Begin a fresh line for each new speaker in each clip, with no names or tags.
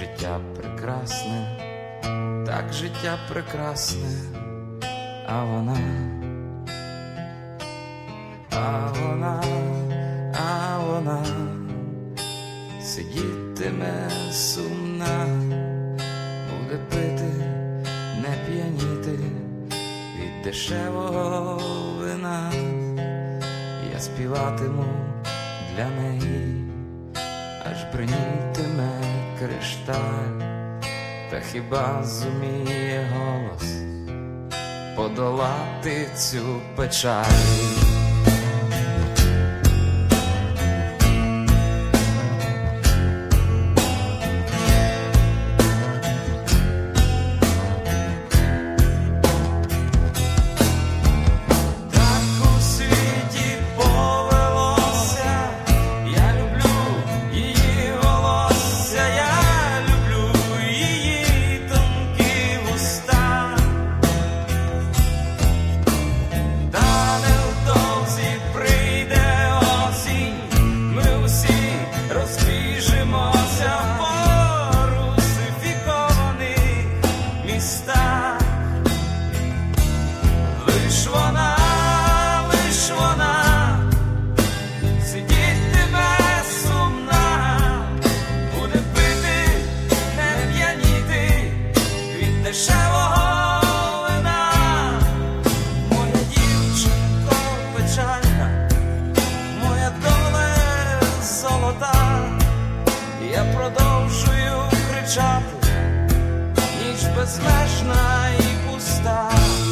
життя прекрасне, так життя прекрасне, а вона, сидітиме сумна, буде пити, не п'яніти від дешевого вина. Я співатиму для неї, аж бринітиме кришталь, та хіба зуміє голос подолати цю печаль? Я продовжую кричати, ніч безмежна і пуста.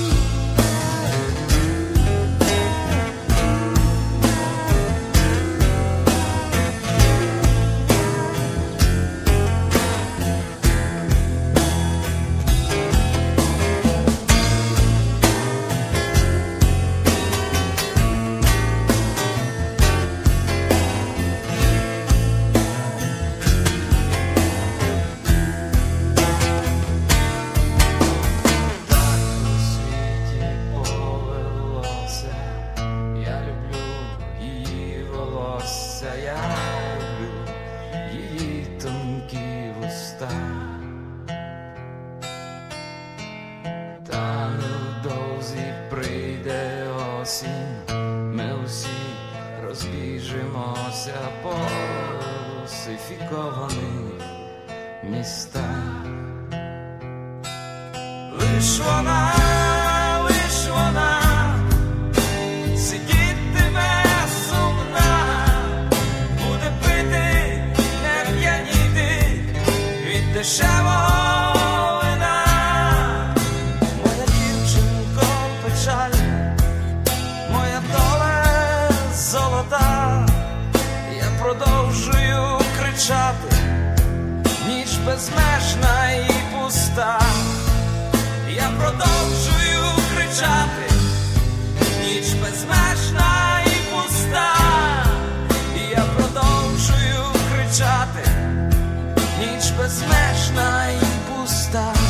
Я люблю її тонкі вуста, та невдовзі прийде осінь, ми усі розбіжимося по русифікованих містах. Лиш вона сидітиме сумна, буде пити, не п'яніти від дешевого вина. Моя дівчинко печальна, моя доля золота. Я продовжую кричати, ніч безмежна і пуста. Я продовжую кричати, ніч безмежна і пуста. Я продовжую кричати, ніч безмежна і пуста.